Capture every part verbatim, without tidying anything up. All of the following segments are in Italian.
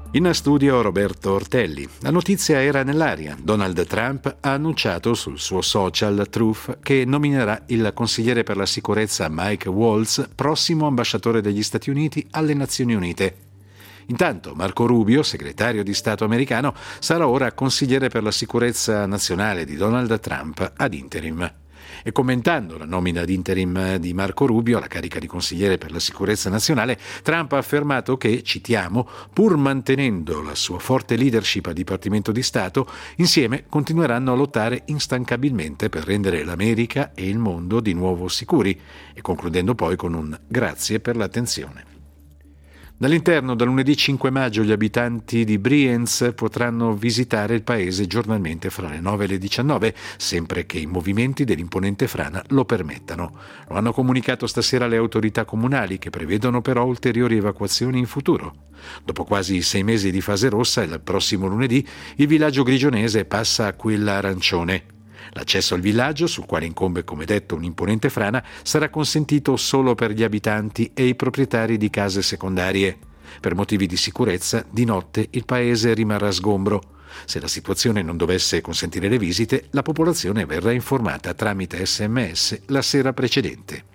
In studio Roberto Ortelli. La notizia era nell'aria. Donald Trump ha annunciato sul suo social Truth che nominerà il consigliere per la sicurezza Mike Waltz prossimo ambasciatore degli Stati Uniti alle Nazioni Unite. Intanto Marco Rubio, segretario di Stato americano, sarà ora consigliere per la sicurezza nazionale di Donald Trump ad interim. E commentando la nomina ad interim di Marco Rubio alla carica di consigliere per la sicurezza nazionale, Trump ha affermato che, citiamo, pur mantenendo la sua forte leadership al Dipartimento di Stato, insieme continueranno a lottare instancabilmente per rendere l'America e il mondo di nuovo sicuri, e concludendo poi con un grazie per l'attenzione. Dall'interno, da lunedì cinque maggio, gli abitanti di Brienz potranno visitare il paese giornalmente fra le nove e le diciannove, sempre che i movimenti dell'imponente frana lo permettano. Lo hanno comunicato stasera le autorità comunali, che prevedono però ulteriori evacuazioni in futuro. Dopo quasi sei mesi di fase rossa, il prossimo lunedì il villaggio grigionese passa a quella arancione. L'accesso al villaggio, sul quale incombe, come detto, un'imponente frana, sarà consentito solo per gli abitanti e i proprietari di case secondarie. Per motivi di sicurezza, di notte il paese rimarrà sgombro. Se la situazione non dovesse consentire le visite, la popolazione verrà informata tramite sms la sera precedente.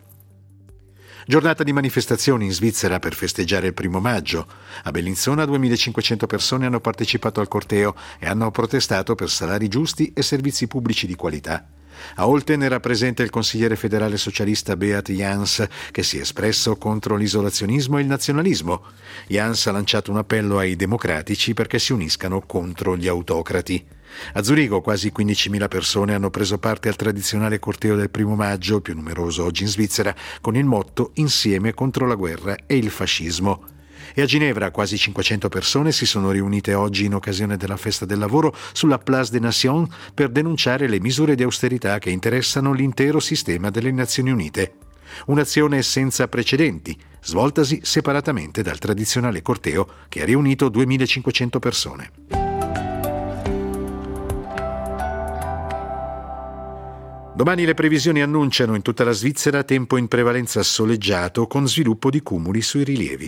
Giornata di manifestazioni in Svizzera per festeggiare il primo maggio. A Bellinzona duemilacinquecento persone hanno partecipato al corteo e hanno protestato per salari giusti e servizi pubblici di qualità. A Olten era presente il consigliere federale socialista Beat Jans, che si è espresso contro l'isolazionismo e il nazionalismo. Jans ha lanciato un appello ai democratici perché si uniscano contro gli autocrati. A Zurigo quasi quindicimila persone hanno preso parte al tradizionale corteo del primo maggio, il più numeroso oggi in Svizzera, con il motto «Insieme contro la guerra e il fascismo». E a Ginevra quasi cinquecento persone si sono riunite oggi in occasione della festa del lavoro sulla Place des Nations per denunciare le misure di austerità che interessano l'intero sistema delle Nazioni Unite. Un'azione senza precedenti, svoltasi separatamente dal tradizionale corteo che ha riunito duemilacinquecento persone. Domani le previsioni annunciano in tutta la Svizzera tempo in prevalenza soleggiato con sviluppo di cumuli sui rilievi.